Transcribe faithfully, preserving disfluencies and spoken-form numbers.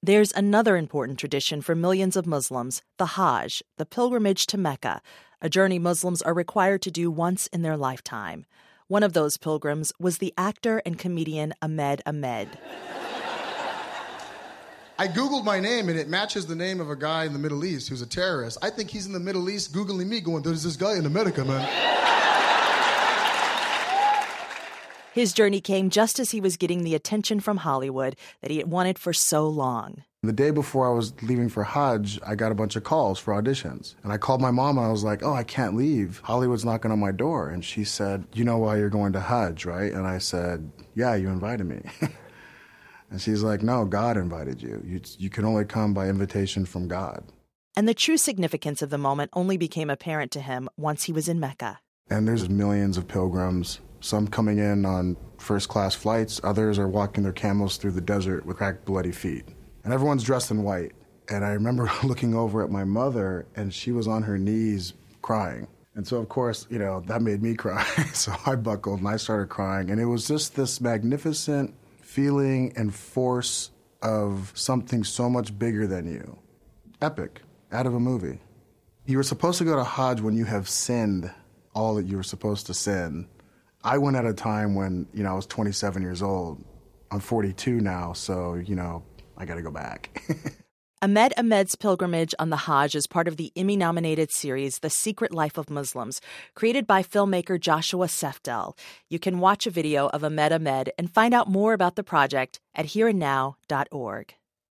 There's another important tradition for millions of Muslims, the Hajj, the pilgrimage to Mecca, a journey Muslims are required to do once in their lifetime. One of those pilgrims was the actor and comedian Ahmed Ahmed. I Googled my name, and it matches the name of a guy in the Middle East who's a terrorist. I think he's in the Middle East Googling me going, there's this guy in America, man. His journey came just as he was getting the attention from Hollywood that he had wanted for so long. The day before I was leaving for Hajj, I got a bunch of calls for auditions. And I called my mom, and I was like, oh, I can't leave. Hollywood's knocking on my door. And she said, you know why you're going to Hajj, right? And I said, yeah, you invited me. And she's like, no, God invited you. you. You can only come by invitation from God. And the true significance of the moment only became apparent to him once he was in Mecca. And there's millions of pilgrims, some coming in on first-class flights, others are walking their camels through the desert with cracked, bloody feet. And everyone's dressed in white. And I remember looking over at my mother, and she was on her knees crying. And so, of course, you know, that made me cry. So I buckled, and I started crying. And it was just this magnificent feeling and force of something so much bigger than you. Epic, out of a movie. You were supposed to go to Hajj when you have sinned all that you were supposed to sin. I went at a time when, you know, I was twenty-seven years old. I'm forty-two now, so, you know, I got to go back. Ahmed Ahmed's pilgrimage on the Hajj is part of the Emmy-nominated series The Secret Life of Muslims, created by filmmaker Joshua Seftel. You can watch a video of Ahmed Ahmed and find out more about the project at here and now dot org.